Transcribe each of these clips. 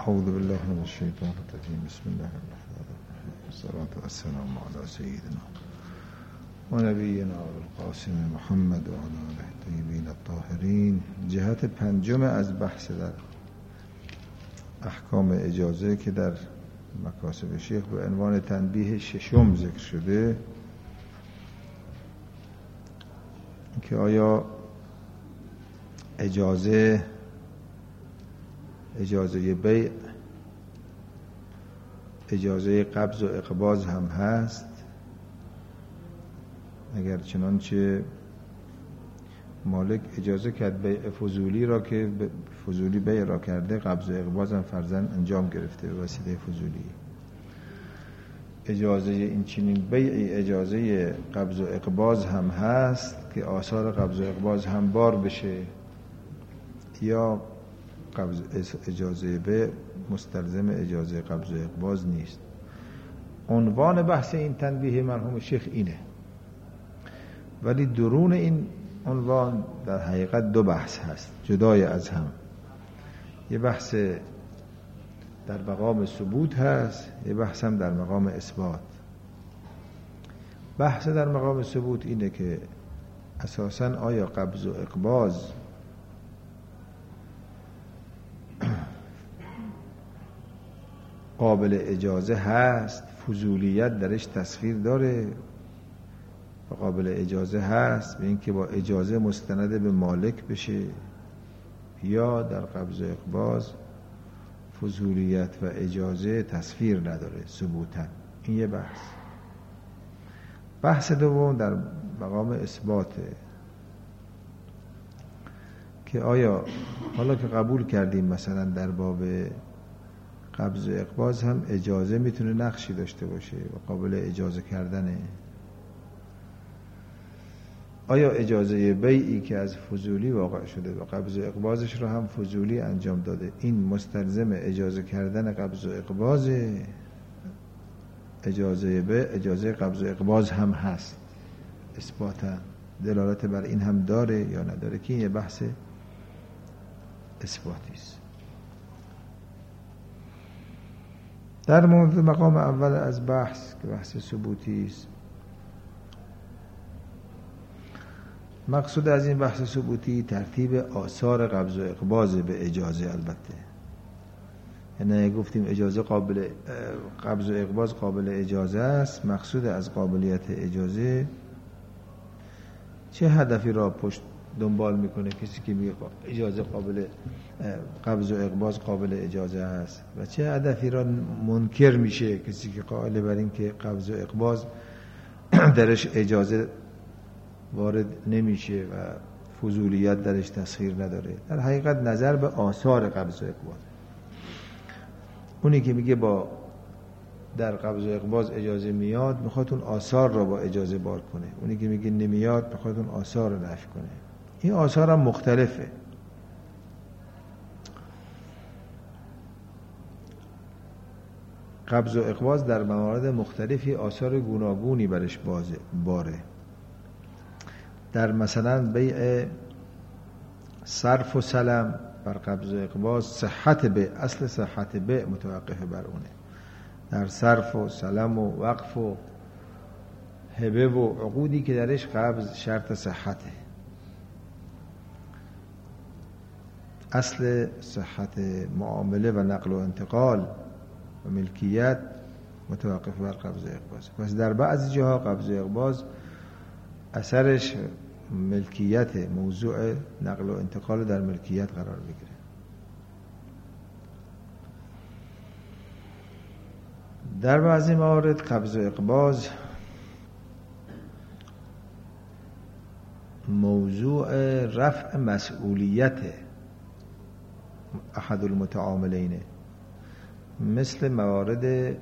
اعوذ بالله من الشیطان الرجیم. بسم الله الرحمن الرحیم. الصلاة والسلام علی سیدنا و نبینا القاسم محمد و علی آله الطیبین الطاهرین. جهت پنجم از بحث در احکام اجازه که در مکاسب شیخ به عنوان تنبیه ششم ذکر شده که آیا اجازه بیع، اجازه قبض و اقباض هم هست؟ اگر چنانچه مالک اجازه کرد بیع فضولی را که فضولی بیع را کرده، قبض و اقباض هم فرضاً انجام گرفته به وسیله فضولی. اجازه این چنین بیعی اجازه قبض و اقباض هم هست که آثار قبض و اقباض هم بار بشه، یا اجازه بیع مستلزم اجازه قبض و اقباض نیست. عنوان بحث این تنبیه مرحوم شیخ اینه، ولی درون این عنوان در حقیقت دو بحث هست جدای از هم. یه بحث در مقام ثبوت هست، یه بحث هم در مقام اثبات. بحث در مقام ثبوت اینه که اساساً آیا قبض و اقباض قابل اجازه هست، فضولیت درش تسخیر داره و قابل اجازه هست به اینکه با اجازه مستند به مالک بشه، یا در قبض و اقباض فضولیت و اجازه تسخیر نداره ثبوتا. این یه بحث. بحث دوم در مقام اثباته که آیا حالا که قبول کردیم مثلا در باب قبض و اقباض هم اجازه میتونه نقشی داشته باشه و قابل اجازه کردنه، آیا اجازه بیعی که از فضولی واقع شده و قبض و اقباضش رو هم فضولی انجام داده، این مستلزم اجازه کردن قبض و اقباض؟ اجازه بیع اجازه قبض و اقباض هم هست، اثباتا دلالت بر این هم داره یا نداره، که این یه بحث اثباتی است. در مورد مقام اول از بحث که بحث ثبوتی است، مقصود از این بحث ثبوتی ترتیب آثار قبض و اقباض به اجازه. البته یعنی گفتیم اجازه قبض و اقباض قابل اجازه است، مقصود از قابلیت اجازه چه هدفی را پشت دنبال میکنه کسی که میگه اجازه قبض و اقباض قابل اجازه است، و چه هدفی را منکر میشه کسی که قائل بر این که قبض و اقباض درش اجازه وارد نمیشه و فضولیت درش تسخیر نداره. در حقیقت نظر به آثار قبض و اقباض. اونی که میگه در قبض و اقباض اجازه میاد میخواد اون آثار را با اجازه بار کنه، اونی که میگه نمیاد میخواد اون آثار را نفی کنه. این آثار هم مختلفه. قبض و اقباض در موارد مختلفی آثار گوناگونی برش باره. در مثلا بیع صرف و سلم بر قبض و اقباض صحت بیع، اصل صحت بیع متوقف بر اونه. در صرف و سلم و وقف و هبه و عقودی که درش قبض شرط صحته، اصل صحت معامله و نقل و انتقال و ملکیت متوقف بر قبض و اقباض. پس در بعضی جاها قبض و اقباض اثرش ملکیت، موضوع نقل و انتقال در ملکیت قرار بگیره. در بعضی موارد قبض و اقباض موضوع رفع مسئولیت احد المتعاملین، مثل موارد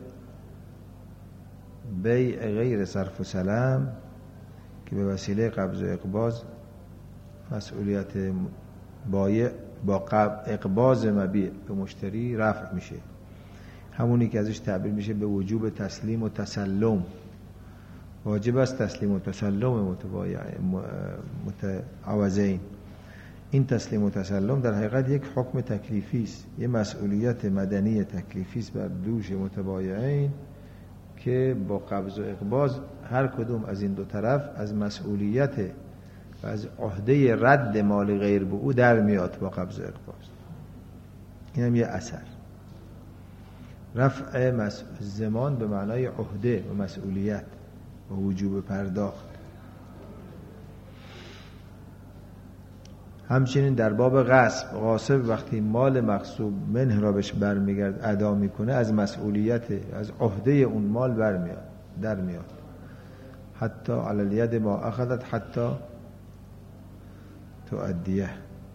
بیع غیر صرف و سلم که به وسیله قبض و اقباض مسئولیت بایع با اقباض مبیع به مشتری رفع میشه. همونی که ازش تعبیر میشه به وجوب تسلیم و تسلم. واجب است تسلیم و تسلم متعوضین. این تسلیم و تسلم در حقیقت یک حکم تکلیفی است، یک مسئولیت مدنی تکلیفی است بر دوش متبایعین که با قبض و اقباض هر کدوم از این دو طرف از مسئولیت و از عهده رد مال غیر به او در میاد با قبض و اقباض. این هم یه اثر رفع زمان به معنای عهده و مسئولیت و وجوب پرداخت. همچنین در باب غاصب وقتی مال مغصوب منه را بهش برمیگرد ادا میکنه، از مسئولیت از عهده اون مال در میاد. حتی علی الید ما اخذت حتی تؤدیه،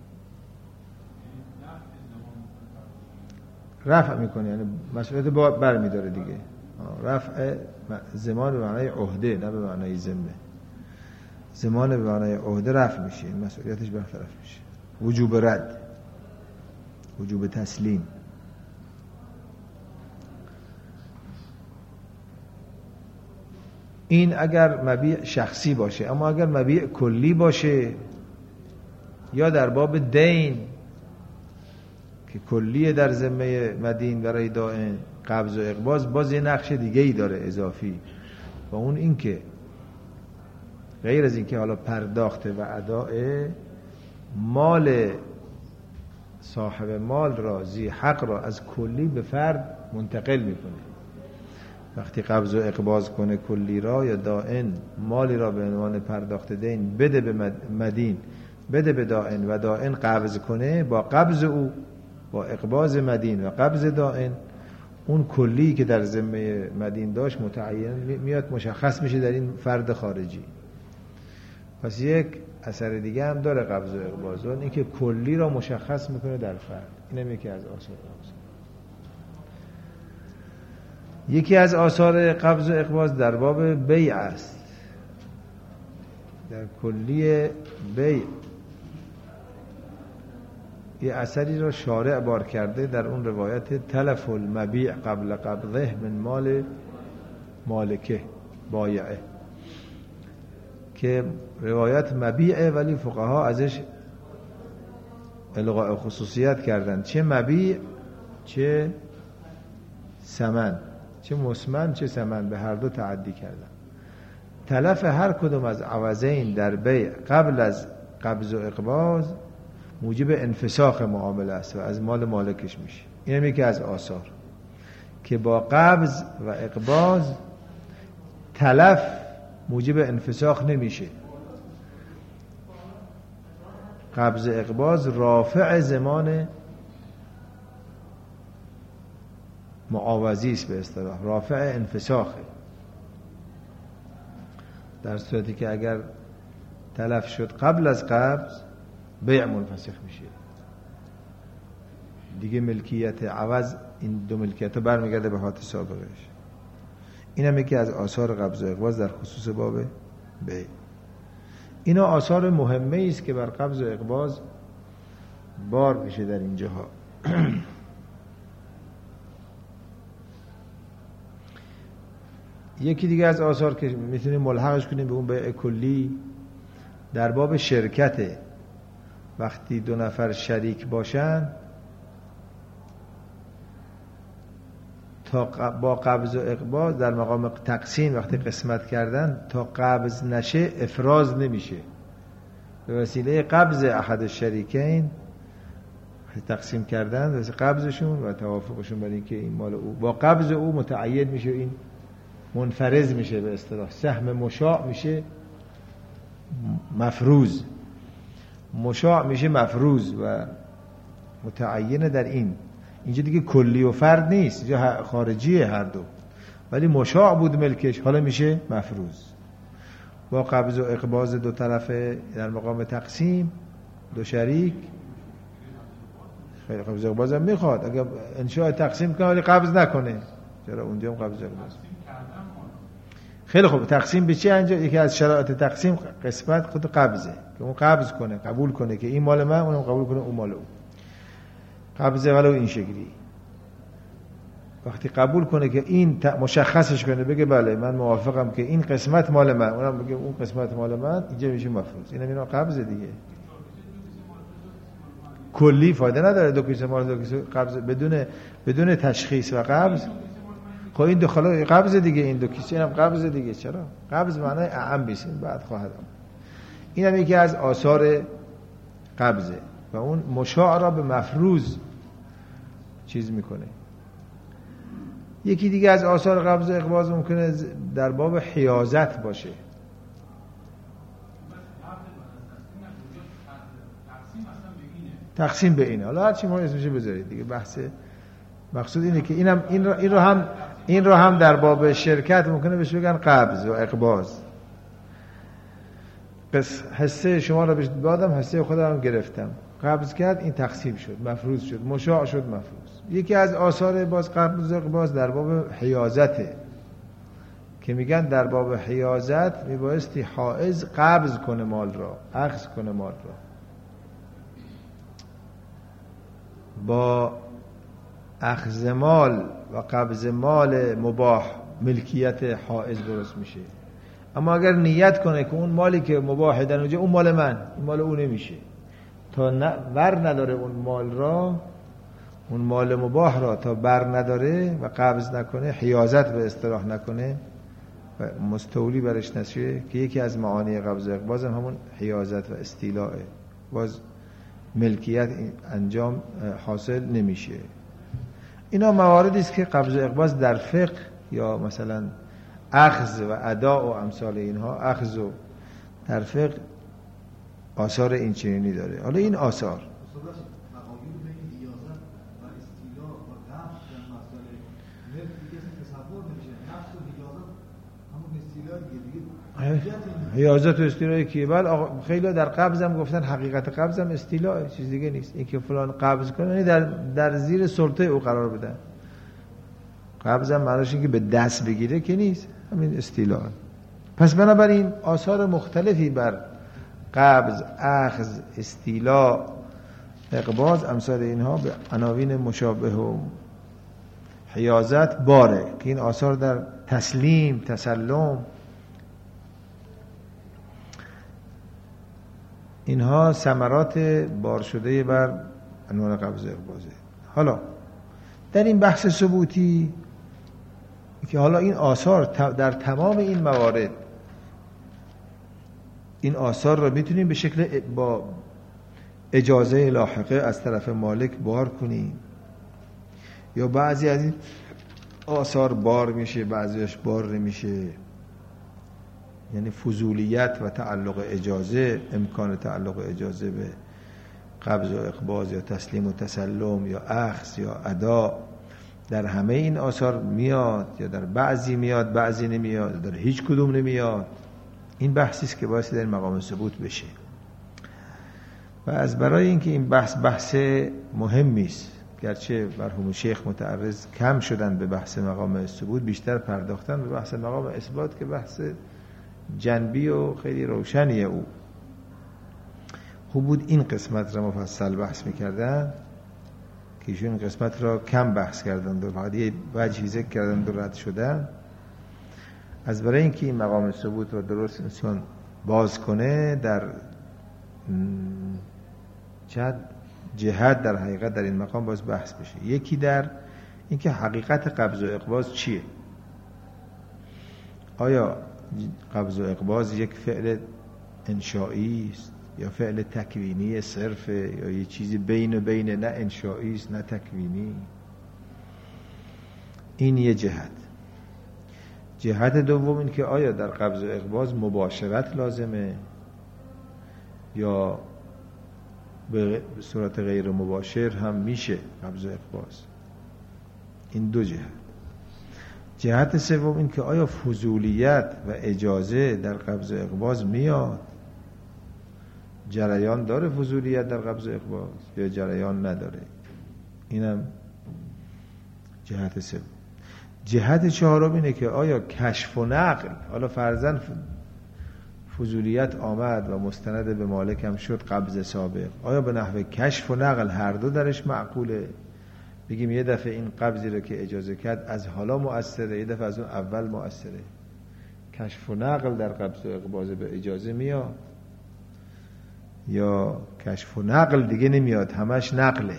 رفع میکنه، یعنی مسئولیت برمیداره دیگه. رفع زمان به معنای عهده نه به معنای ذمه. زمان به معنای عهده رفع میشه، مسئولیتش برطرف میشه. وجوب رد، وجوب تسلیم. این اگر مبیع شخصی باشه، اما اگر مبیع کلی باشه یا در باب دین که کلیه در ذمه مدین برای دائن، قبض و اقباض باز یه نقش دیگه ای داره اضافی، و اون این که غیر از این که حالا پرداخته و اداء مال صاحب مال را زی حق را از کلی به فرد منتقل میکنه. وقتی قبض و اقباض کنه کلی را یا دائن مالی را به عنوان پرداخت دین بده به مدین، بده به دائن و دائن قبض کنه، با قبض او با اقباض مدین و قبض دائن اون کلی که در ذمه مدین داشت متعین میاد، مشخص میشه در این فرد خارجی. پس یک اثر دیگه هم داره قبض و اقباض، این که کلی را مشخص میکنه در فرد. اینم یکی از آثار. یکی از آثار قبض و اقباض در باب بیع است. در کلی بیع یه اثری را شارع بار کرده در اون روایت تلف المبیع قبل قبضه من مال مالکه بایعه، که روایت مبیعه ولی فقها ازش الغاء خصوصیت کردن، چه مبیع چه ثمن، چه مسمن چه ثمن، به هر دو تعدی کردن. تلف هر کدوم از عوضین در بیع قبل از قبض و اقباض موجب انفساخ معامله است و از مال مالکش میشه. این هم یکی از آثار که با قبض و اقباض تلف موجب انفساخ نمیشه. قبض اقباض رافع زمان معاوضی است، به اصطلاح رافع انفساخه، در صورتی که اگر تلف شد قبل از قبض بیع منفسخ میشه دیگه، ملکیت عوض این دو ملکیت رو برمیگرده به حالت سابقش. این هم یکی از آثار قبض و اقباض در خصوص باب بیع. اینا آثار مهمه است که بر قبض و اقباض بار میشه در اینجاها. یکی دیگه از آثار که میتونیم ملحقش کنیم به اون بیع کلی در باب شرکته. وقتی دو نفر شریک باشن تا با قبض و اقباض در مقام تقسیم وقتی قسمت کردن تا قبض نشه افراز نمیشه، به وسیله قبض احد الشریکین تقسیم کردن، واسه قبضشون و توافقشون برای اینکه این مال او با قبض او متعید میشه، این منفرض میشه، به اصطلاح سهم مشاع میشه مفروض، مشاع میشه مفروض و متعینه در این. اینجا دیگه کلی و فرد نیست، اینجا خارجیه هر دو، ولی مشاع بود ملکش، حالا میشه مفروض. با قبض و اقباض دو طرفه در مقام تقسیم دو شریک، خیلی قبض و اقباض هم میخواد اگر انشاء تقسیم کنه ولی قبض نکنه، چرا اونجا هم قبض و اقباض. خیلی خوب، تقسیم به چی انجام؟ یکی از شرایط تقسیم قسمت خود قبضه، که اون قبض کنه، قبول کنه که این مال من، اونم قبول کنه اون مال اون. قبضه ولو این شکلی، وقتی قبول کنه که این مشخصش کنه، بگه بله من موافقم که این قسمت مال من، اونم بگه اون قسمت مال من، اینجا میشه مفروض. اینا قبضه دیگه. کلی فایده نداره. دو کیسه مال دو کیسه قبض بدون تشخیص و قبض. خب این دخلا قبض دیگه، این دو کیسه هم قبض دیگه. چرا؟ قبض معنای اعم بیسیم بعد خواهد آمد. این هم یکی از آثار قبضه و اون مشاع را به مفروض چیز میکنه. یکی دیگه از آثار قبض و اقباض ممکنه در باب حیازت باشه. تقسیم به اینه. حالا هر چی ما اسمش بذارید دیگه، بحث مقصود اینه که این رو هم در باب شرکت ممکنه بهش بگن قبض و اقباض. پس حصه شما رو بهش دادم، حصه خودم هم گرفتم، قبض کرد، این تقسیم شد، مفروض شد، مشاع شد، مفروض. یکی از آثار باز قبض و اقباض در باب حیازته که میگن در باب حیازت میبایستی حائز قبض کنه مال را، اخذ کنه مال را. با اخذ مال و قبض مال مباح ملکیت حائز درست میشه. اما اگر نیت کنه که اون مالی که مباحه در اونجا اون مال من، این مال اون نمیشه، تا بر نداره اون مال را، اون مال مباح را تا بر نداره و قبض نکنه، حیازت به اصطلاح نکنه و مستولی برش نشه، که یکی از معانی قبض و اقباض همون حیازت و استیلاءه، باز ملکیت انجام حاصل نمیشه. اینا مواردی است که قبض و اقباض در فقه یا مثلا اخذ و ادا و امثال اینها، اخذ و در فقه آثار این چنینی داره. حالا این آثار حیازت و استیلای کیه؟ بله خیلی در قبض هم گفتن حقیقت قبض هم استیلاه، چیز دیگه نیست. این که فلان قبض کنه یعنی در زیر سلطه او قرار بدن. قبض هم معناش این که به دست بگیره که نیست، همین استیلاه. پس بنابراین آثار مختلفی بر قبض، اخذ، استیلا، اقباض امثال اینها به عناوین مشابه و حیازت باره که این آثار در تسلیم، تسلم، اینها ثمرات بار شده بر عنوان قبض و اقباضه. حالا در این بحث ثبوتی که حالا این آثار در تمام این موارد، این آثار را میتونیم به شکل با اجازه لاحقه از طرف مالک بار کنیم، یا بعضی از این آثار بار میشه، بعضیش بار نمیشه. یعنی فضولیت و تعلق اجازه، امکان تعلق اجازه به قبض و اقباض یا تسلیم و تسلم یا اخذ یا ادا در همه این آثار میاد، یا در بعضی میاد، بعضی نمیاد، در هیچ کدوم نمیاد. این بحثی است که باید در مقام ثبوت بشه. و از برای اینکه این بحث مهمی است، گرچه مرحوم شیخ متعرض کم شدن به بحث مقام ثبوت، بیشتر پرداختن به بحث مقام اثبات که بحث جنبی و خیلی روشنیه. او خوب بود این قسمت را مفصل بحث میکردن که ایشون قسمت را کم بحث کردن و فقط یه وجهی ذکر کردن و رد شدن. از برای اینکه این مقام ثبوت را درست انسان باز کنه، در چند جهت در حقیقت در این مقام باز بحث بشه. یکی در اینکه حقیقت قبض و اقباض چیه؟ آیا قبض و اقباض یک فعل انشائی است یا فعل تکوینی صرفه، یا یه چیزی بین و بین، نه انشائی است نه تکوینی؟ این یه جهت. جهت دوم این که آیا در قبض و اقباض مباشرت لازمه یا به صورت غیر مباشر هم میشه قبض و اقباض؟ این دو جهت. جهت سوم این که آیا فضولیت و اجازه در قبض و اقباض میاد؟ جریان داره فضولیت در قبض و اقباض یا جریان نداره؟ اینم جهت سوم. جهت چهارم اینه که آیا کشف و نقل، حالا فرضاً فضولیت آمد و مستند به مالک هم شد قبض سابق، آیا به نحو کشف و نقل هر دو درش معقوله؟ بگیم یه دفعه این قبضی رو که اجازه کرد از حالا مؤثره، یه دفعه از اون اول مؤثره. کشف و نقل در قبض و اقباض به اجازه میاد یا کشف و نقل دیگه نمیاد، همش نقله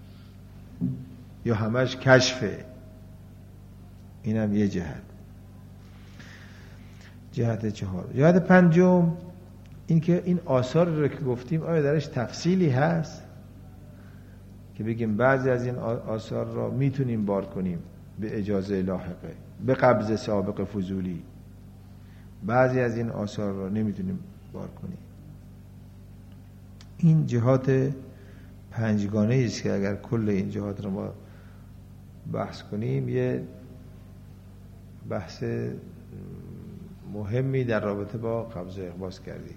یا همش کشفه. اینم یه جهت. جهت چهار. جهت پنجم این که این آثار رو که گفتیم آیا درش تفصیلی هست که بگیم بعضی از این آثار را میتونیم بار کنیم به اجازه لاحقه، به قبض سابق فضولی، بعضی از این آثار را نمیتونیم بار کنیم. این جهات پنجگانه است که اگر کل این جهات رو ما بحث کنیم یه بحث مهمی در رابطه با قبض و اقباض کردیم.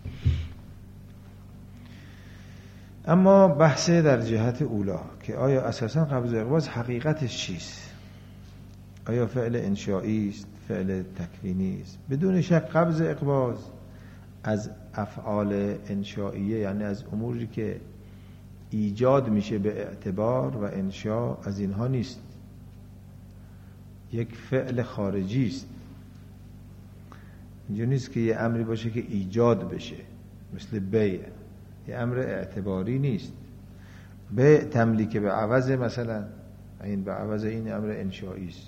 اما بحث در جهت اولا که آیا اساسا قبض و اقباض حقیقتش چیست؟ آیا فعل انشائی است، فعل تکوینی است؟ بدون شک قبض و اقباض از افعال انشائیه، یعنی از اموری که ایجاد میشه به اعتبار و انشاء، از اینها نیست. یک فعل خارجی است. اینجا نیست که یه امری باشه که ایجاد بشه مثل بیع، یه امر اعتباری نیست. بیع تملیک به عوض، مثلا این به عوض این امر انشائی است.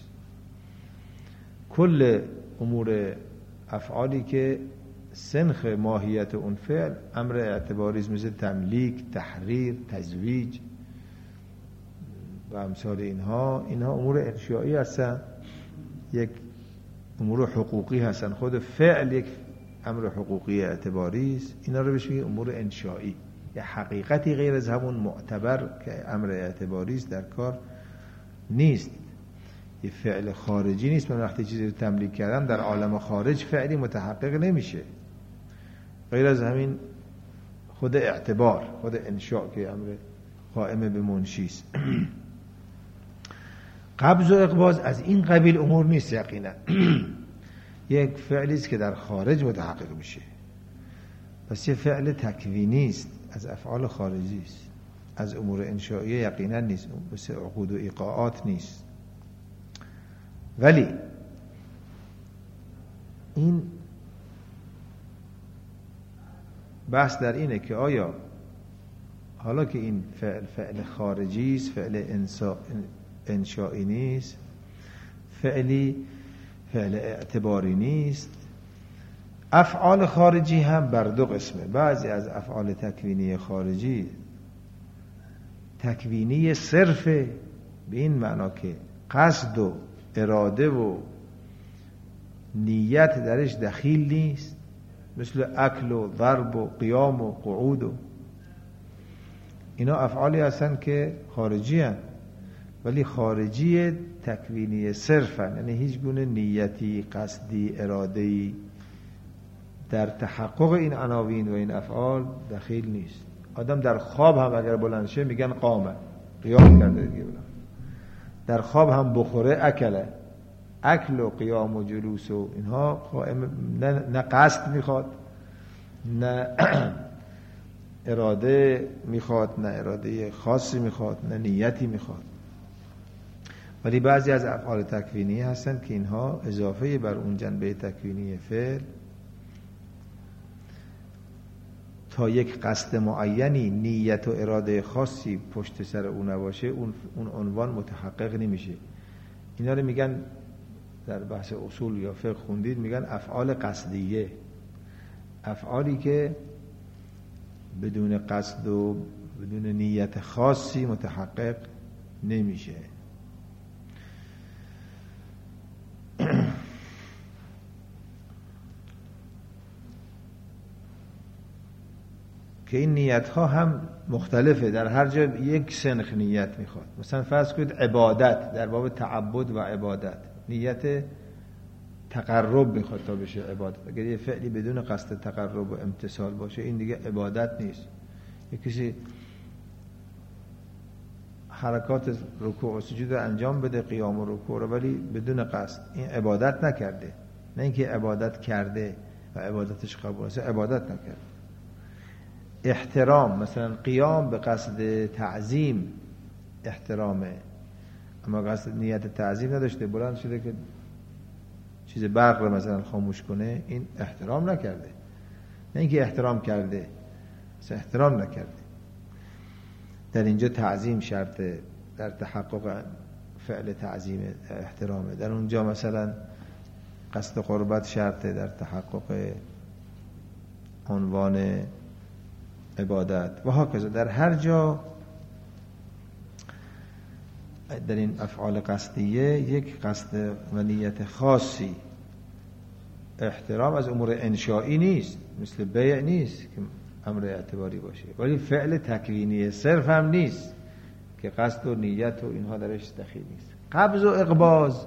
کل امور افعالی که سنخ ماهیت اون فعل امر اعتباری است، مثل تملیک، تحریر، تزویج و امثال اینها امور انشائی هستن، یک امور حقوقی هستن. خود فعل یک امر حقوقی اعتباری است. اینا رو بهش میگه امور انشائی. یه حقیقتی غیر از همون معتبر که امر اعتباری است در کار نیست. یه فعل خارجی نیست. من وقتی چیزی رو تملیک کردم در عالم خارج فعلی متحقق نمیشه غیر از همین خود اعتبار، خود انشاء که امر قائم به منشی است. قبض و اقباض از این قبیل امور نیست یقینا. یک فعلی است که در خارج متحقق میشه. پس یه فعل تکوینی است، از افعال خارجی است، از امور انشائیه یقینا نیست، مثل عقود و ایقاعات نیست. ولی این بحث در اینه که آیا حالا که این فعل خارجی است، فعل انشائی نیست، فعل اعتباری نیست، افعال خارجی هم بر دو قسمه. بعضی از افعال تکوینی خارجی تکوینی صرف، به این معنا که قصد و اراده و نیت درش دخیل نیست، مثل اکل و ضرب و قیام و قعود و اینا افعالی هستن که خارجی هستن، ولی خارجی تکوینی صرفن، یعنی هیچ گونه نیتی، قصدی، اراده‌ای در تحقق این عناوین و این افعال دخیل نیست. آدم در خواب هم اگر بلند شه میگن قامه، قیام کرده دیگه. بلند در خواب هم بخوره اکله، اکل و قیام و جلوس و اینها نه قصد میخواد، نه اراده میخواد، نه اراده خاصی میخواد، نه نیتی میخواد. ولی بعضی از افعال تکوینی هستن که اینها اضافه بر اون جنبه تکوینی فعل تا یک قصد معینی، نیت و اراده خاصی پشت سر اون نباشه، اون عنوان متحقق نمیشه. اینا رو میگن در بحث اصول یا فقه خوندید، میگن افعال قصدیه، افعالی که بدون قصد و بدون نیت خاصی متحقق نمیشه. که این نیت ها هم مختلفه، در هر جا یک سنخ نیت میخواد. مثلا فرض کنید عبادت، در باب تعبد و عبادت نیت تقرب میخواد تا بشه عبادت. اگر یه فعلی بدون قصد تقرب و امتثال باشه این دیگه عبادت نیست. یک کسی حرکات رکوع و سجود رو انجام بده، قیام و رکوع رو، ولی بدون قصد، این عبادت نکرده. نه اینکه عبادت کرده و عبادتش قبول است، عبادت نکرده. احترام، مثلا قیام به قصد تعظیم احترامه، اما قصد نیت تعظیم نداشته، بلند شده که چیز برق رو مثلا خاموش کنه، این احترام نکرده. نه اینکه احترام کرده، احترام نکردی. در اینجا تعظیم شرطه، در تحقق فعل تعظیم احترامه. در اونجا مثلا قصد قربت شرطه در تحقق عنوان عبادت و هكذا. در هر جا در این افعال قصدیه یک قصد و نیت خاصی، احترام از امور انشائی نیست، مثل بیع نیست که امر اعتباری باشه، ولی فعل تکوینی صرف هم نیست که قصد و نیت و اینها درش دخیل نیست. قبض و اقباض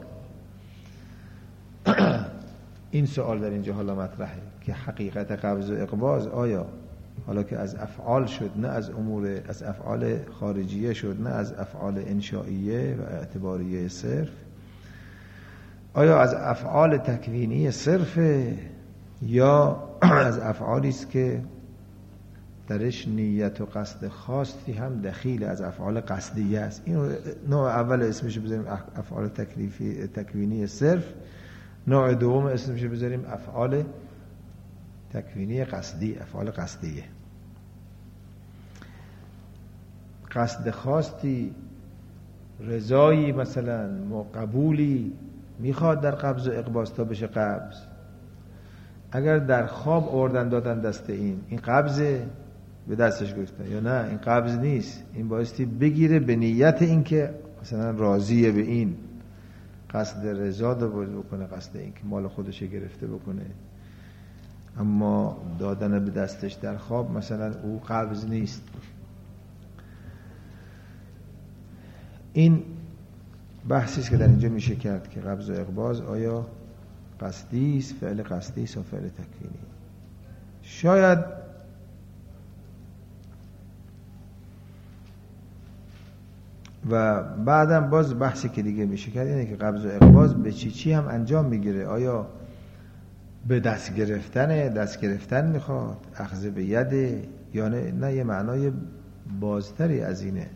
این سوال در اینجا حالا مطرحه که حقیقت قبض و اقباض آیا حالا که از افعال شد، نه از امور، از افعال خارجیه شد، نه از افعال انشائیه و اعتباریه صرف، آیا از افعال تکوینی صرفه یا از افعالی است که درش نیت و قصد خاصی هم دخیل از افعال قصدیه است؟ اینو نوع اول اسمش بذاریم افعال تکوینی صرف، نوع دوم اسمش بذاریم افعال تکوینی قصدی، افعال قصدیه. قصد خاصی، رضایی مثلا، قبولی میخواد در قبض و اقباض تا بشه قبض. اگر در خواب آوردن دادن دست این قبضه، به دستش گفتن، یا نه این قبض نیست، این بایستی بگیره به نیت این که مثلا راضیه به این، قصد رضا رو بکنه، قصد این که مال خودش گرفته بکنه، اما دادن به دستش در خواب مثلا او قبض نیست. این بحثی است که در اینجا میشه کرد که قبض و اقباض آیا قصدی است، فعل قصدی است یا فعل تکوینی. شاید و بعدم باز بحثی که دیگه میشه کرد اینه که قبض و اقباض به چی هم انجام میگیره. آیا به دست گرفتن میخواد، اخذ به یده، یا نه یه معنای بازتری از اینه.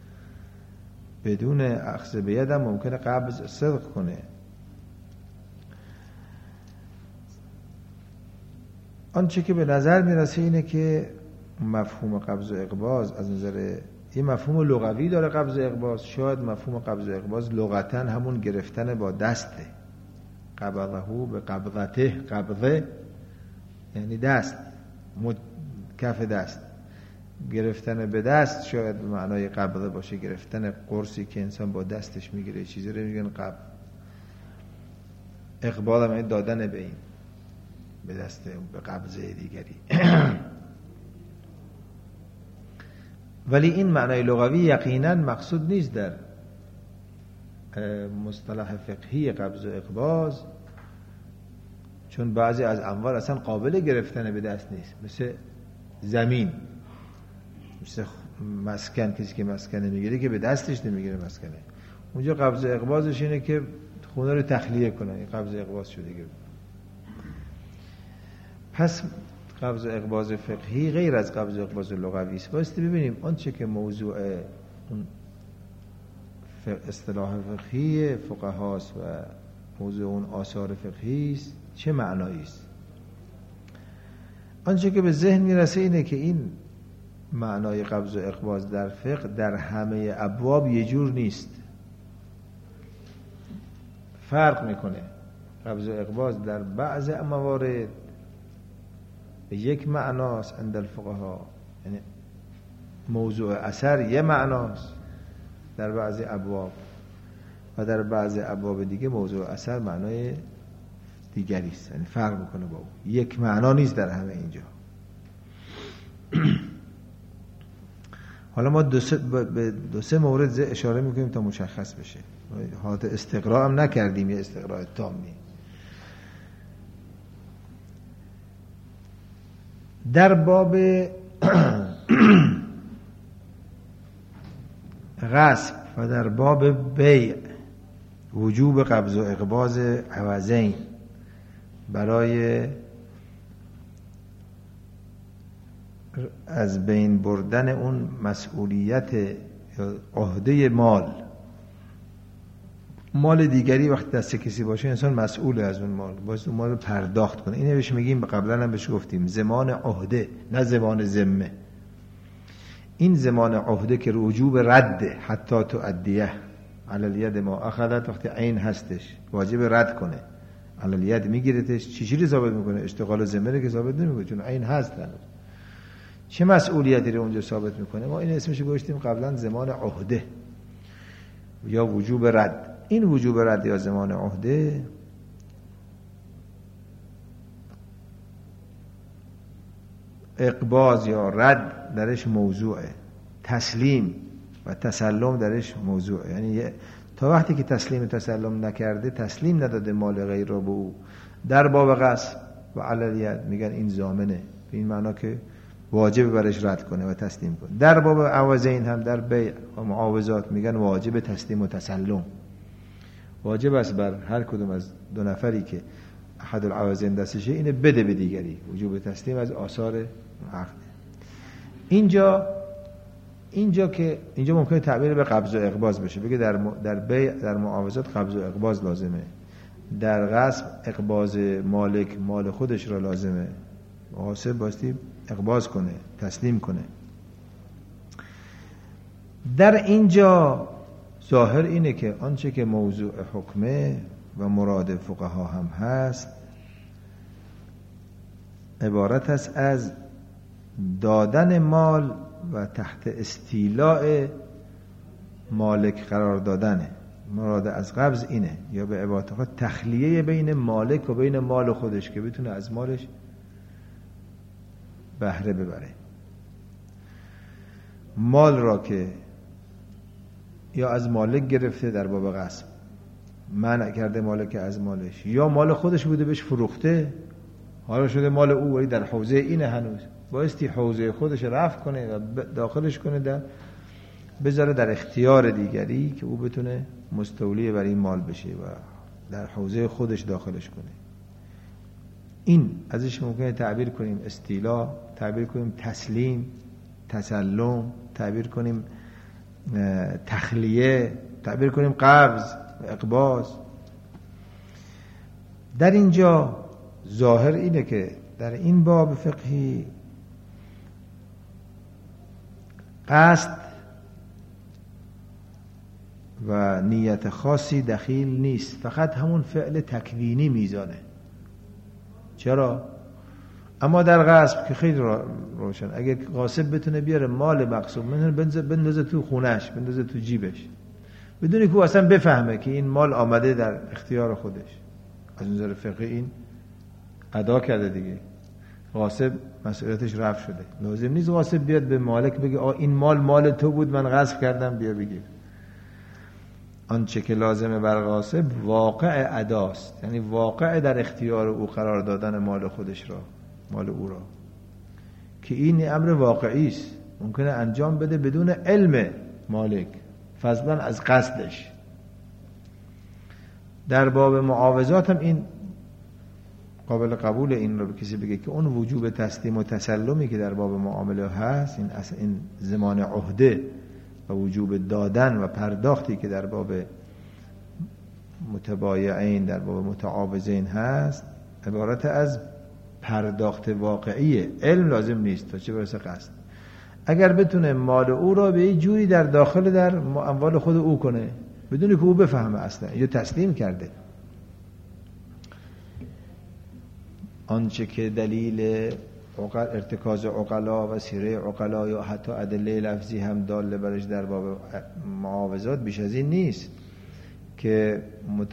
بدون اخذ به ید هم ممکنه قبض صدق کنه. آنچه که به نظر میرسه اینه که مفهوم قبض و اقباض از نظر یه مفهوم لغوی داره قبض و اقباض. شاید مفهوم قبض و اقباض لغتاً همون گرفتن با دسته، قبضه به قبضته، قبضه یعنی دست، کف دست، گرفتن به دست شاید به معنای قبضه باشه، گرفتن قرصی که انسان با دستش میگیره، چیزی رو میگن قبض. اقبال هم دادن به این، به دست، به قبضه دیگری. ولی این معنای لغوی یقینا مقصود نیست در مصطلح فقهی قبض و اقباض، چون بعضی از اموال اصلا قابل گرفتن به دست نیست، مثل زمین، مثل مسکن. کسی که مسکن نمیگیره که به دستش نمیگیره مسکنه. اونجا قبض و اقباضش اینه که خونه رو تخلیه کنه، این قبض و اقباض شده. پس قبض و اقباض فقهی غیر از قبض و اقباض لغوی است. بایستی ببینیم آنچه که موضوع اون اصطلاح فقهی فقهاست و موضوع اون آثار فقهی است چه معنایی است. آنچه که به ذهن میرسه اینه که این معنای قبض و اقباض در فقه در همه ابواب یه جور نیست، فرق میکنه. قبض و اقباض در بعض موارد به یک معناست عند الفقها، یعنی موضوع اثر یه معناست در بعضی ابواب، و در بعضی ابواب دیگه موضوع اثر معنای دیگری است، یعنی فرق میکنه با اون، یک معنا نیست در همه اینجا. حالا ما به دو سه مورد اشاره میکنیم تا مشخص بشه. حالت استقراء هم نکردیم، یه استقراء تامی. در باب غصب و در باب بیع وجوب قبض و اقباض عوضین برای از بین بردن اون مسئولیت یا عهده مال دیگری وقتی دست کسی باشه انسان مسئول از اون مال، باید اون مال رو پرداخت کنه. اینه بهش میگیم، قبلا هم بهش گفتیم، زمان عهده، نه زمان ذمه. این زمان عهده که وجوب رده حتی تؤدیه علی الید ما اخذت، وقتی عین هستش واجب رد کنه، علی الید میگیرتش. چی ثابت میکنه؟ اشتغال ذمه که ثابت نمیکنه، چون عین هست هنوز. چه مسئولیتی رو اونجا ثابت میکنه؟ ما این اسمش گذاشتیم قبلا زمان عهده یا وجوب رد. این وجوب رد یا زمان عهده اقباض یا رد درش موضوعه، تسلیم و تسلم درش موضوعه. یعنی تا وقتی که تسلیم تسلم نکرده، تسلیم نداده مال غیر را به او در باب غصب و عللیت، میگن این ضامنه، به این معنا که واجب برش رد کنه و تسلیم کنه. در باب عوضین هم در بیع و معاوضات میگن واجب تسلیم و تسلم. واجب است بر هر کدوم از دو نفری که احد العوضین دستشه اینه بده به دیگری. وجوب تسلیم از آثار عقد. اینجا که اینجا ممکنه تعبیر به قبض و اقباض بشه، بگه در بیع در معاوضات قبض و اقباض لازمه، در غصب اقباض مالک مال خودش را لازمه، غاصب باستی اقباض کنه، تسلیم کنه. در اینجا ظاهر اینه که آنچه که موضوع حکمه و مراد فقها هم هست عبارت است از دادن مال و تحت استیلاء مالک قرار دادنه. مراد از قبض اینه، یا به عبارت آخر تخلیه بین مالک و بین مال خودش که بتونه از مالش بهره ببره. مال را که یا از مالک گرفته در باب غصب، منع کرده مالک از مالش، یا مال خودش بوده بهش فروخته حالا شده مال او ولی در حوزه اینه، هنوز بایستی حوزه خودش رفع کنه و داخلش کنه، در بذاره در اختیار دیگری که او بتونه مستولی بر این مال بشه و در حوزه خودش داخلش کنه. این ازش ممکنه تعبیر کنیم استیلا، تعبیر کنیم تسلیم، تسلم، تعبیر کنیم تخلیه، تعبیر کنیم قبض، اقباض. در اینجا ظاهر اینه که در این باب فقهی قصد و نیت خاصی دخیل نیست، فقط همون فعل تکوینی میزانه. چرا؟ اما در غصب که خیلی روشن، اگر غاصب بتونه بیاره مال مغصوب بندازه تو خونش، بندازه تو جیبش بدونی که اصلا بفهمه که این مال آمده در اختیار خودش، از نظر فقهی این ادا کرده دیگه، غاصب مسئولیتش رفع شده. لازم نیست غاصب بیاد به مالک بگه این مال تو بود من غصب کردم بیا بگیر. آنچه که لازمه بر غاصب واقع اداست، یعنی واقع در اختیار او قرار دادن مال خودش را، مال او را، که این امر واقعی است، ممکنه انجام بده بدون علم مالک، فضلا از قصدش. در باب معاوضات هم این قابل قبول این رو به کسی بگه که اون وجوب تسلیم و تسلمی که در باب معامله هست، این زمان عهده و وجوب دادن و پرداختی که در باب متبایعین در باب متعاوضین هست، عبارت از پرداخت واقعیه، علم لازم نیست تا چه برسه قصد. اگر بتونه مال او را به یه جوری در داخل در اموال خود او کنه بدون که او بفهمه اصلا یا تسلیم کرده، آنچه که دلیل ارتکاز عقلا و سیره عقلا یا حتی ادله لفظی هم داله برش در باب معاوضات بیش از این نیست که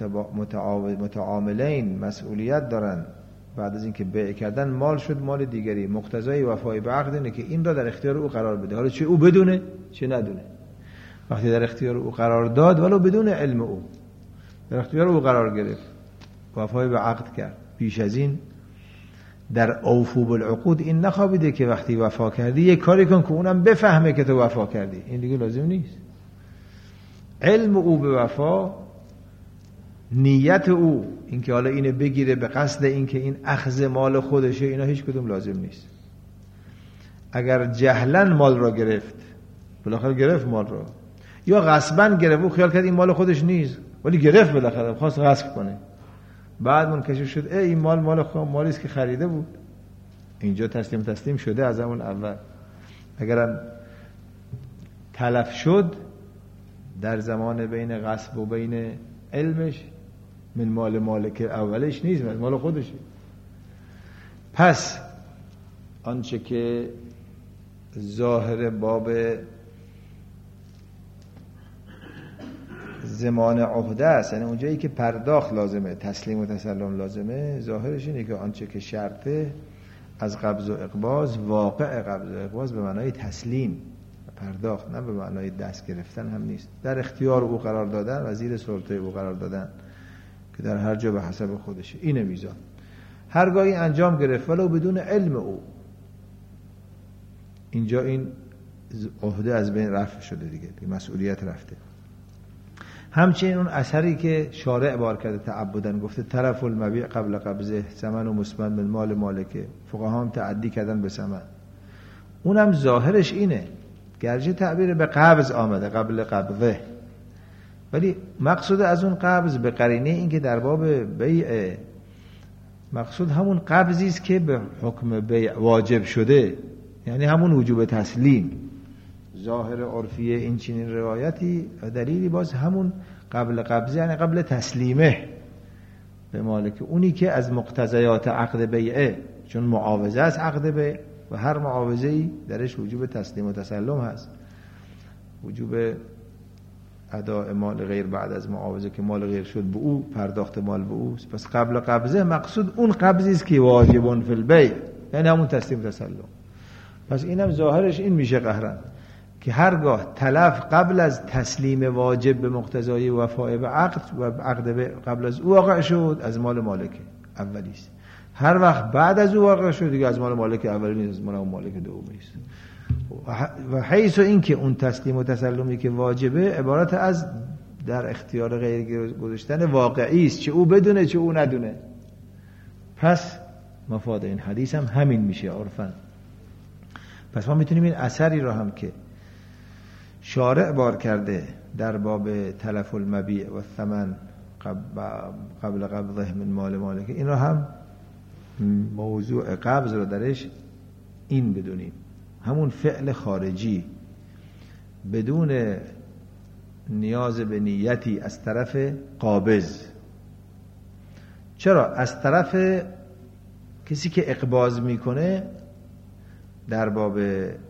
متعاملین مسئولیت دارن بعد از اینکه بیع کردن مال شد مال دیگری، مقتضای وفای به عقد اینه که این را در اختیار او قرار بده، حالا چه او بدونه چه ندونه. وقتی در اختیار او قرار داد ولو بدون علم او در اختیار او قرار گرفت، وفای به عقد کرد، بیش از این در اوفو بالعقود این نخوابیده که وقتی وفا کردی یک کاری کن که اونم بفهمه که تو وفا کردی، این دیگه لازم نیست. علم او به وفا، نیت او اینکه حالا اینو بگیره به قصد اینکه این اخذ مال خودشه، اینا هیچ کدوم لازم نیست. اگر جهلن مال را گرفت، بالاخره گرفت مال را، یا غصبا گرفت و خیال کرد این مال خودش نیست ولی گرفت، بالاخره خواست غصب کنه، بعد منکشف شد این مال مالی است که خریده بود، اینجا تسلیم شده از همون اول. اگرم تلف شد در زمان بین غصب و بین علمش، من مال مالک اولش نیست، من مال خودشه. پس آنچه که ظاهر باب زمان عهده است، یعنی اونجایی که پرداخت لازمه، تسلیم و تسلم لازمه، ظاهرش اینه که آنچه که شرطه از قبض و اقباض، واقع قبض و اقباض به معنای تسلیم پرداخت، نه به معنای دست گرفتن هم نیست. در اختیار او قرار دادن و زیر سلطه او قرار دادن که در هر جا به حسب خودشه. اینه میزان. هرگاهی انجام گرفت ولو بدون علم او، اینجا این عهده از بین رفع شده دیگه مسئولیت رفته. همچنین اون اثری که شارع بار کرده تعبدن، گفته طرف المبیع قبل قبضه ثمن و مسمن من مال مالکه، فقها هم تعدی کردن به ثمن، اونم ظاهرش اینه، گرچه تعبیر به قبض آمده قبل قبضه، ولی مقصود از اون قبض به قرینه این که در باب بیع مقصود همون قبضی است که به حکم بیع واجب شده، یعنی همون وجوب تسلیم. ظاهر عرفیه این چنین روایتی و دلیلی باز همون قبل قبضه، یعنی قبل تسلیمه به مالک، اونی که از مقتضیات عقد بیعه، چون معاوضه است عقد بیع و هر معاوضه‌ای درش وجوب تسلیم و تسلم هست، وجوب اداء مال غیر بعد از معاوضه که مال غیر شد به او، پرداخت مال به او. پس قبل قبضه مقصود اون قبضی است که واجبون فی البیع، یعنی همون تسلیم و تسلم. پس اینم ظاهرش این میشه قهرن که هرگاه تلف قبل از تسلیم واجب به مقتضای وفای به عقد و عقد قبل از او واقع شد، از مال مالک اولی است. هر وقت بعد از او واقع شد دیگه از مال مالک اولی نیست، از مال مالک دومی است. و حیث این که اون تسلیم و تسلمی که واجبه عبارت از در اختیار غیر گذاشتن واقعی است، چه او بدونه چه او ندونه. پس مفاد این حدیث هم همین میشه عرفاً. پس ما میتونیم این اثری رو هم که شارع بار کرده در باب تلف المبیع و ثمن قبل قبضه من مال مالک، این رو هم موضوع قبض رو درش این بدونیم، همون فعل خارجی بدون نیاز به نیتی از طرف قابض. چرا؟ از طرف کسی که اقباض میکنه در باب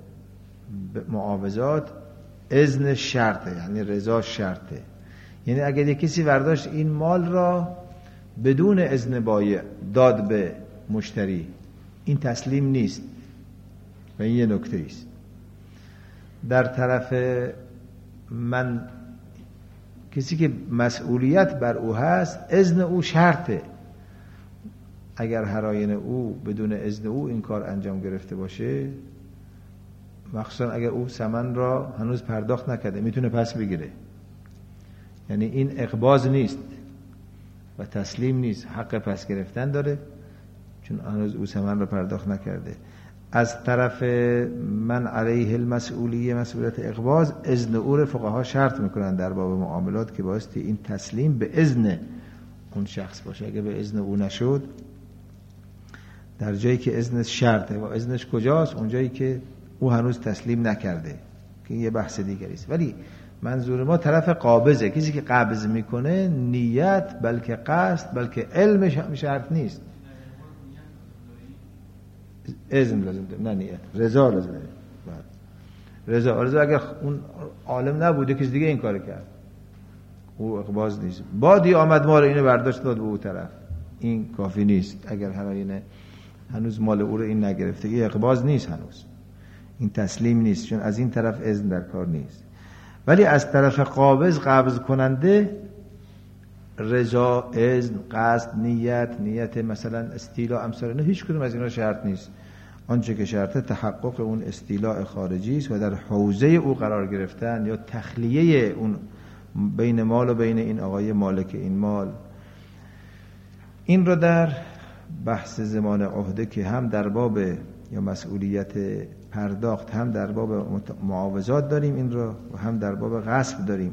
معاوضات اذن شرطه، یعنی رضا شرطه. یعنی اگر یک کسی برداشت این مال را بدون اذن بایع داد به مشتری، این تسلیم نیست و این یه نکته است. در طرف من کسی که مسئولیت بر او هست، اذن او شرطه. اگر هر آینه او بدون اذن او این کار انجام گرفته باشه، مخصوصا اگر او ثمن را هنوز پرداخت نکرده، میتونه پس بگیره، یعنی این اقباض نیست و تسلیم نیست، حق پس گرفتن داره چون هنوز او ثمن را پرداخت نکرده. از طرف من علیه المسئولیه، مسئولیت اقباض، اذن او را فقها شرط میکنن در باب معاملات که بایستی این تسلیم به اذن اون شخص باشه. اگر به اذن او نشد، در جایی که اذنش شرطه و اذنش کجاست؟ اون جایی که او هنوز تسلیم نکرده، که یه بحث دیگری است. ولی منظور ما طرف قابضه، کسی که قبض میکنه نیت بلکه قصد بلکه علمش هم شرط نیست. اذن لازم داره، نه نیت، رضا لازم داره. رضا اگر اون عالم نبوده کسی دیگه این کار کرد، او اقباض نیست. بادی آمد مال اینو برداشت داد به او طرف، این کافی نیست. اگر هر آینه هنوز مال او رو این نگرفته، این اقباض نیست، هنوز این تسلیم نیست، چون از این طرف اذن در کار نیست. ولی از طرف قابض، قبض کننده، رضا، اذن، قصد، نیت مثلا استیلاء امثال نه، هیچ کدوم از اینا شرط نیست. آنچه که شرطه تحقق اون استیلاء خارجی است و در حوزه او قرار گرفتن یا تخلیه اون بین مال و بین این آقای مالک این مال. این رو در بحث زمان عهده که هم در باب یا مسئولیت پرداخت، هم در باب معاوضات داریم این رو، و هم در باب غصب داریم.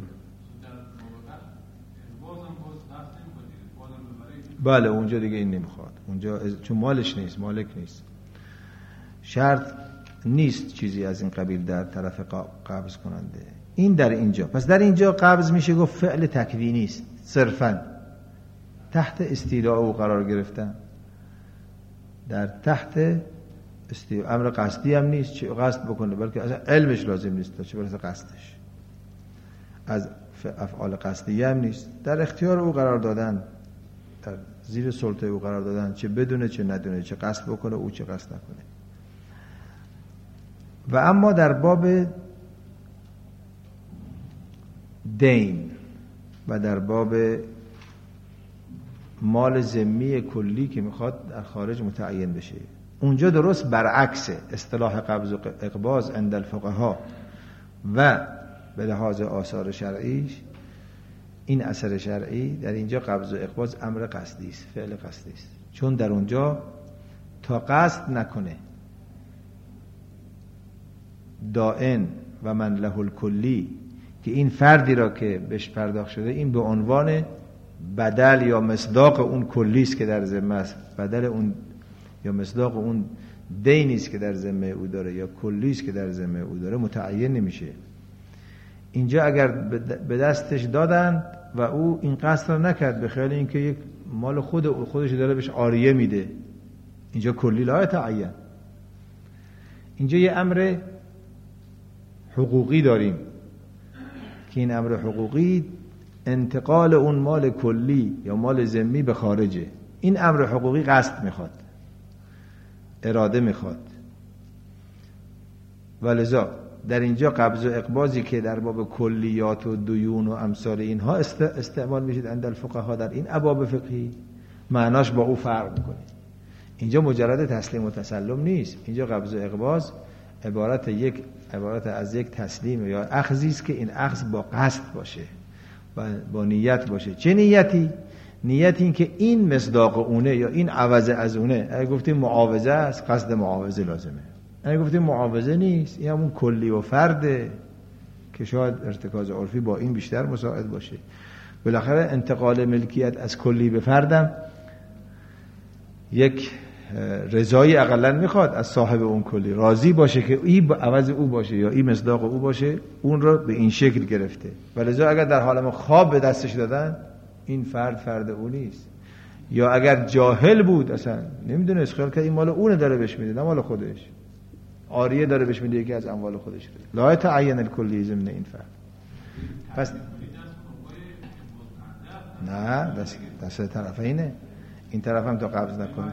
بله اونجا دیگه این نمیخواد، اونجا چون مالش نیست، مالک نیست. شرط نیست چیزی از این قبیل در طرف قبض کننده. این در اینجا، پس در اینجا قبض میشه گفت فعل تکوینی است، صرفاً تحت استیلاء او قرار گرفتن، در تحت استیلاء. امر قصدی هم نیست چه قصد بکنه، بلکه اصلا علمش لازم نیست تا چه برسه قصدش. از افعال قصدی هم نیست، در اختیار او قرار دادن، در زیر سلطه او قرار دادن، چه بدونه چه ندونه، چه قصد بکنه او چه قصد نکنه. و اما در باب دین و در باب مال ذمی کلی که میخواد در خارج متعین بشه، اونجا درست برعکس اصطلاح قبض و اقباض عند الفقها و به لحاظ آثار شرعیش، این اثر شرعی در اینجا قبض و اقباض امر قصدی است، فعل قصدی است، چون در اونجا تا قصد نکنه دائن و من له الکلی که این فردی را که بهش پرداخت شده این به عنوان بدل یا مصداق اون کلی است که در ذمه است، بدل اون یا مصداق اون دینی است که در ذمه او داره یا کلی است که در ذمه او داره متعین نمیشه. اینجا اگر به دستش دادن و او این قصد را نکرد به خیال اینکه یک مال خودش داره بهش عاریه میده، اینجا کلی لا تعین. اینجا یه امر حقوقی داریم که این امر حقوقی انتقال اون مال کلی یا مال ذمی به خارجه. این امر حقوقی قصد میخواد، اراده میخواد، ولذا در اینجا قبض و اقباضی که در باب کلیات و دیون و امثال اینها استعمال میشید عند الفقها در این ابواب فقهی، معناش با او فرق میکنه. اینجا مجرد تسلیم و تسلم نیست، اینجا قبض و اقباض عبارت از یک تسلیم یا اخذی است که این اخذ با قصد باشه و با نیت باشه. چه نیتی؟ نیت این که این مصداق اونه یا این عوض از اونه. اگه گفتیم معاوضه است، قصد معاوضه لازمه. اگه گفتیم معاوضه نیست، این همون کلی و فرده که شاید ارتکاز عرفی با این بیشتر مساعد باشه. بالاخره انتقال ملکیت از کلی به فردم یک رضایی اقلا میخواد از صاحب اون کلی، راضی باشه که این عوض او باشه یا این مصداق او باشه، اون رو به این شکل گرفته. ولذا اگر در حال خواب به دستش دادن، این فرد او نیست. یا اگر جاهل بود اصلا نمیدونه، خیال که این مال اونه داره بهش میده، نه مال خودش، عاریه داره بهش میده، یکی از اموال خودش داره. لا تعین الکلی ضمن این فرد. پس نه، دست طرفینه. این طرف هم تا قبض نکنه،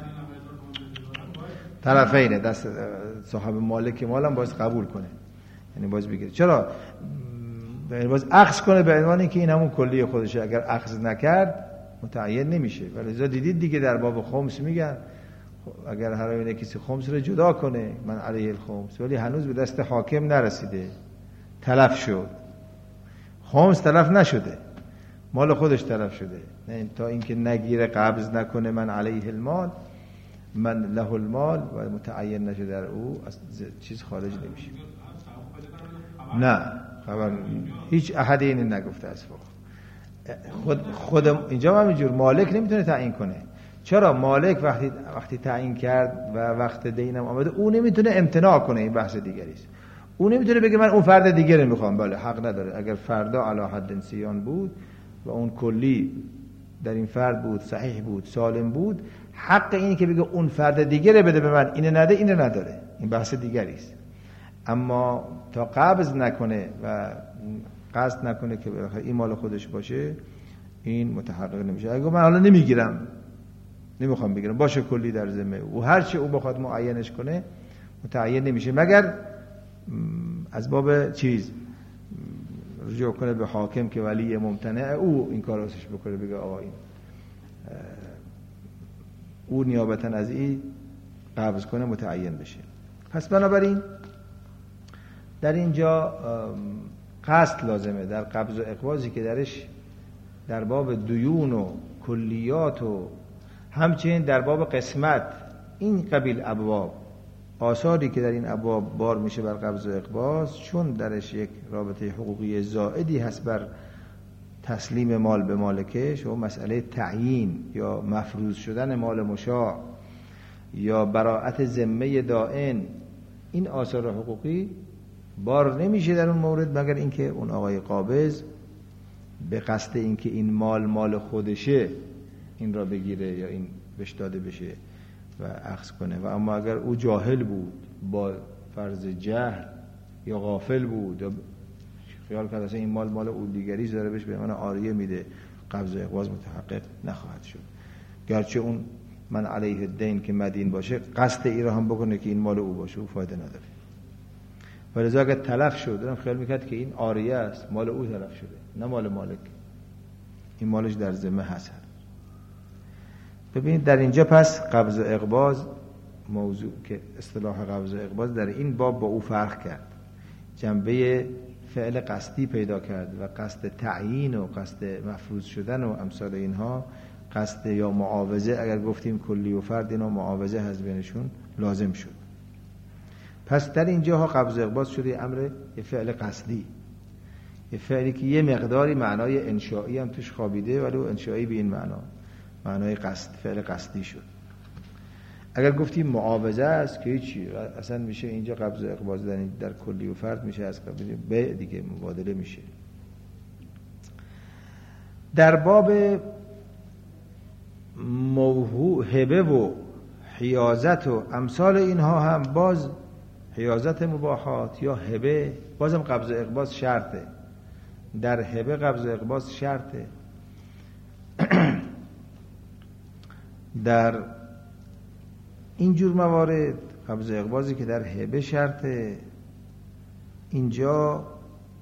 طرفینه، دست صاحب مالک مالم باید قبول کنه، یعنی باید بگیره. چرا؟ یعنی باید اخذ کنه به عنوان اینکه این همون کلی خودشه. اگر اخذ نکرد متعین نمیشه. ولی دیدید دیگه در باب خمس میگن اگر هر اینه کسی خمس رو جدا کنه من علیه الخمس، ولی هنوز به دست حاکم نرسیده، تلف شد. خمس تلف نشده، مال خودش تلف شده، نه تا اینکه نگیره، قبض نکنه من علیه المال، من له المال و متعین نشه در او، از چیز خارج نمیشه. نه خبر هیچ احد این نگفته از فقها. خود اینجا هم اینجور مالک نمیتونه تعیین کنه. چرا؟ مالک وقتی تعیین کرد و وقت دینم آمده، او نمیتونه امتناع کنه، این بحث دیگری است. او نمیتونه بگه من اون فرد دیگه رو میخوام. بله حق نداره. اگر فردا علی حد انسیان بود و اون کلی در این فرد بود، صحیح بود، سالم بود، حق اینه که بگه اون فرد دیگه رو بده به من، اینو نده، اینو نداره، این بحث دیگری است. اما تا قبض نکنه و قصد نکنه که این مال خودش باشه، این متحقق نمیشه. اگه من حالا نمیگیرم، نمیخوام بگیرم، باشه کلی در ذمه او، هر چی او بخواد معینش کنه متعین نمیشه، مگر از باب چیز رجوع کنه به حاکم که ولی ممتنع او این کارو ازش بکنه، بگه آقا این او نیابتا از این قبض کنه، متعین بشه. پس بنابراین در اینجا قصد لازمه در قبض و اقباضی که درش در باب دیون و کلیات و همچنین در باب قسمت، این قبیل ابواب، آثاری که در این ابواب بار میشه بر قبض و اقباض، چون درش یک رابطه حقوقی زائدی هست بر تسلیم مال به مالکش و مسئله تعیین یا مفروض شدن مال مشاع یا براءت ذمه دائن این آثار حقوقی بار نمیشه در اون مورد مگر اینکه اون آقای قابض به قصد اینکه این مال خودشه این را بگیره یا این بهش داده بشه و اخذ کنه. و اما اگر او جاهل بود، با فرض جهل یا غافل بود یا خیال کرد اصلا این مال او دیگری داره بهش به من عاریه میده، قبض و اقباض متحقق نخواهد شد. گرچه اون من علیه الدین که مدین باشه قصد ای را هم بکنه که این مال او باشه، او فایده نداره. ولذا اگر تلف شد دارم خیال میکرد که این عاریه است، مال او تلف شده نه مال مالک، این مالش در ذمه هست. ببینید در اینجا پس قبض و اقباض موضوع که اصطلاح قبض و اقباض در این باب با او فرق کرد، جنبه فعل قصدی پیدا کرد و قصد تعیین و قصد مفروض شدن و امثال اینها، قصد یا معاوضه اگر گفتیم کلی و فرد اینا معاوضه هست بینشون لازم شد. پس در اینجاها قبض و اقباض شده امر یه فعل قصدی، یه فعلی که یه مقداری معنای انشایی هم توش خوابیده ولی انشایی به این معنای قصد، فعل قصدی شد. اگر گفتیم معاوضه است که هیچی، اصلا میشه اینجا قبض و اقباض در کلی و فرد میشه از قبیل به دیگه مبادله میشه. در باب هبه و حیازت و امثال اینها هم باز حیازت مباحات یا هبه بازم قبض و اقباض شرطه. در هبه قبض و اقباض شرطه. در اینجور موارد قبض و اقباضی که در هبه شرطه، اینجا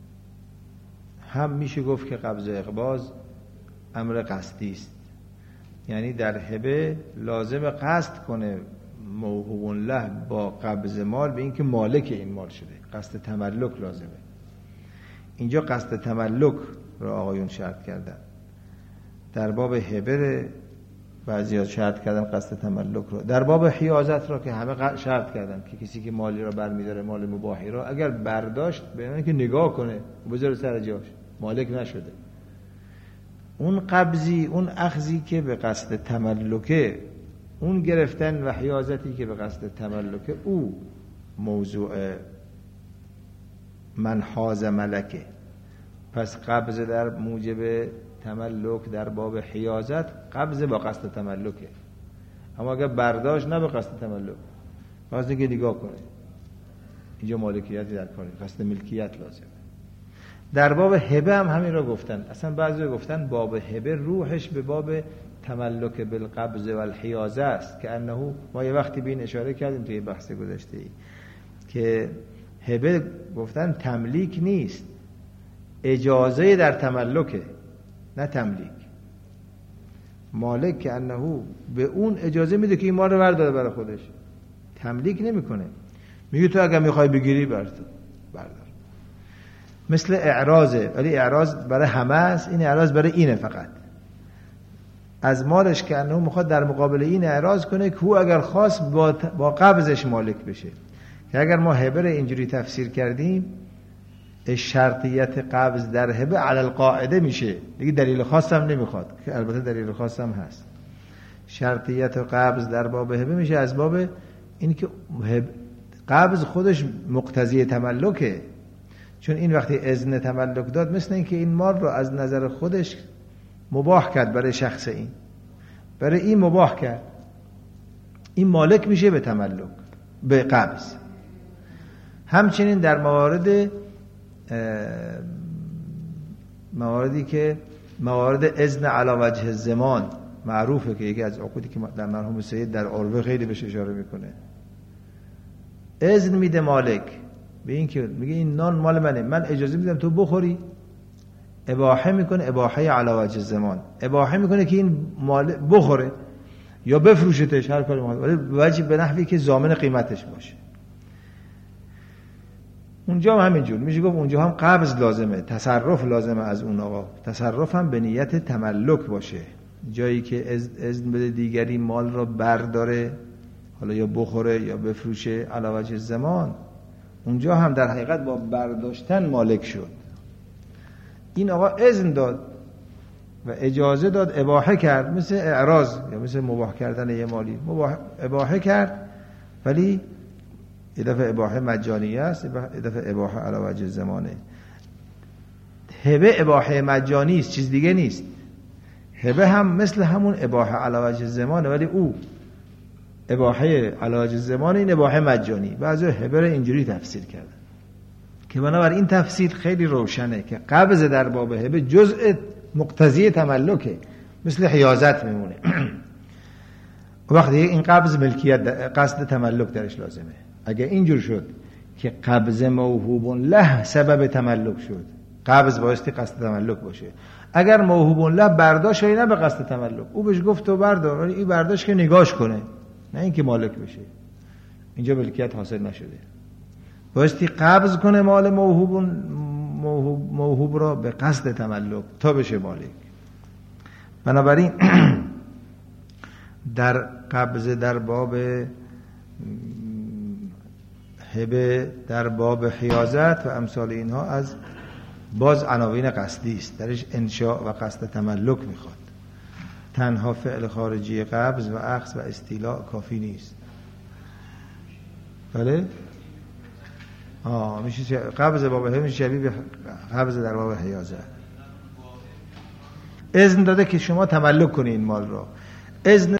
هم میشه گفت که قبض و اقباض امر قصدی است. یعنی در هبه لازم قصد کنه موهوب له با قبض مال به اینکه مالک این مال شده، قصد تملک لازمه. اینجا قصد تملک را آقایون شرط کردن. در باب هبه بعضی‌ها شرط کردن قصد تملک را. در باب حیازت را که همه شرط کردن که کسی که مالی را برمی‌داره، مال مباحی را، اگر برداشت به که نگاه کنه بذاره سر جاش، مالک نشده. اون قبضی، اون اخذی که به قصد تملکه، اون گرفتن و حیازتی که به قصد تملکه، او موضوع من حاز ملکه. پس قبض در موجب تملک در باب حیازت قبض با قصد تملکه. اما اگر برداشت نه به قصد تملک، قصد که نگاه کنه اینجا مالکیتی در کاره، قصد ملکیت لازمه. در باب هبه هم همین را گفتن. اصلا بعضی گفتن باب هبه روحش به باب تملک بالقبض و الحیازه است که انه، ما یه وقتی به این اشاره کردیم توی بحث گذشته ای که هبه گفتن تملیک نیست، اجازه در تملکه نه تملیک. مالک که انه به اون اجازه میده که این مال رو برداره برای خودش، تملیک نمیکنه. میگه تو اگر میخوای بگیری بردار. مثل اعراضه، ولی اعراض برای همه است، این اعراض برای اینه فقط. از مالش که انه میخواد در مقابل این اعراض کنه که او اگر خواست با قبضش مالک بشه. که اگر ما هبه اینجوری تفسیر کردیم، شرطیت قبض در هبه علی القاعده میشه، دیگه دلیل خاص هم نمیخواد، که البته دلیل خاص هم هست. شرطیت قبض در باب هبه میشه از باب این که قبض خودش مقتضی تملکه، چون این وقتی اذن تملک داد مثل این که این مال رو از نظر خودش مباح کرد برای شخص، این برای این مباح کرد، این مالک میشه به تملک، به قبض. همچنین در مواردی که موارد اذن علی وجه الزمان معروفه که یکی از عقودی که در مرحوم سید در عروه خیلی بهش اشاره میکنه، اذن میده مالک به این که میگه این نان مال منه، من اجازه میدم تو بخوری، اباحه میکنه، اباحه علی وجه الزمان، اباحه میکنه که این مال بخوره یا بفروشتش، هر کاری ولی وجه به نحوی که ضامن قیمتش باشه. اونجا هم همینجور میشه گفت اونجا هم قبض لازمه، تصرف لازمه از اون آقا، تصرف هم به نیت تملک باشه. جایی که اذن بده دیگری مال را برداره، حالا یا بخوره یا بفروشه علی وجه الزمان، اونجا هم در حقیقت با برداشتن مالک شد. این آقا اذن داد و اجازه داد، اباحه کرد، مثل اعراض یا مثل مباح کردن یه مالی، اباحه کرد، ولی یه دفعه اباحه مجانیه است، یه دفعه اباحه علی وجه زمانه. هبه اباحه مجانی است، چیز دیگه نیست. هبه هم مثل همون اباحه علی وجه زمانه، ولی او اباحه علی وجه زمانه، این اباحه مجانی. بعضی هبه رو اینجوری تفسیر کردن که بنابراین این تفسیر خیلی روشنه که قبض در باب هبه جزء مقتضی تملکه، مثل حیازت میمونه. وقتی این قبض ملکیت قصد تملک درش لازمه. اگه اینجور شد که قبض موهوب له سبب تملک شد، قبض بایستی قصد تملک باشه. اگر موهوب له برداشت نه به قصد تملک، او بهش گفت تو بردار، ولی این برداشت که نگاش کنه، نه اینکه مالک بشه، اینجا ملکیت حاصل نشده. بایستی قبض کنه مال موهوب را به قصد تملک تا بشه مالک. بنابراین در قبض در باب هبه، در باب حیازت و امثال اینها از باز عناوین قصدی است، درش انشاء و قصد تملک میخواد. تنها فعل خارجی قبض و اخذ و استیلاء کافی نیست. بله؟ میشه قبض باب هبه میشه شبیه به قبض در باب حیازت. اذن داده که شما تملک کنید این مال را. اذن